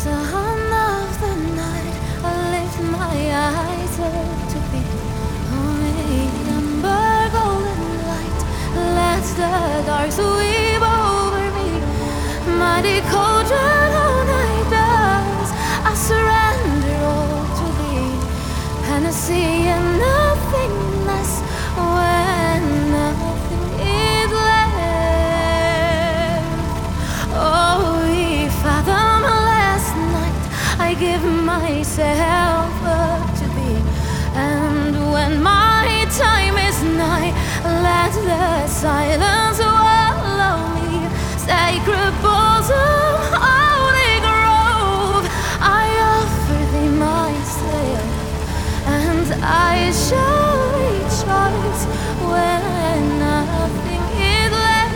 son of the night, I lift my eyes up to thee. Only amber golden light lets the dark sweep over me. Mighty cauldron all night does, I surrender all to thee. And I see and nothing less when nothing is left. Oh, if fathomless night, I give myself up to thee. And when my time is nigh, let the silence swallow me. Sacred bosom, holy grove, I offer thee myself, and I shall rejoice when nothing is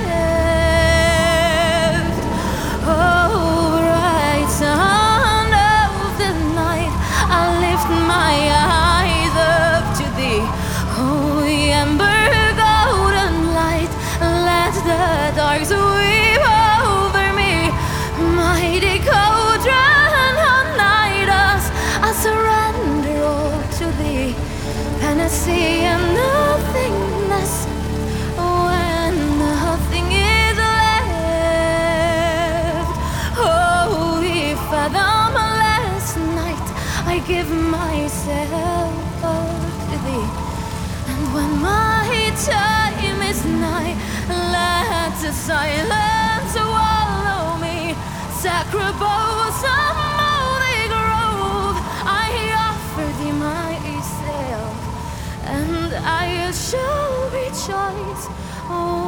left. Oh, bright sun of the night, I lift my eyes up to thee. Oh, amber golden light, let the dark sweep over me. Mighty cauldron unite us, I surrender all to thee. And I see and nothingness when nothing is left. Oh, if fathomless night, I give myself up to thee. And when my time is nigh, let the silence swallow me. Sacred bosom, holy grove, I offer thee myself, and I shall rejoice. Oh,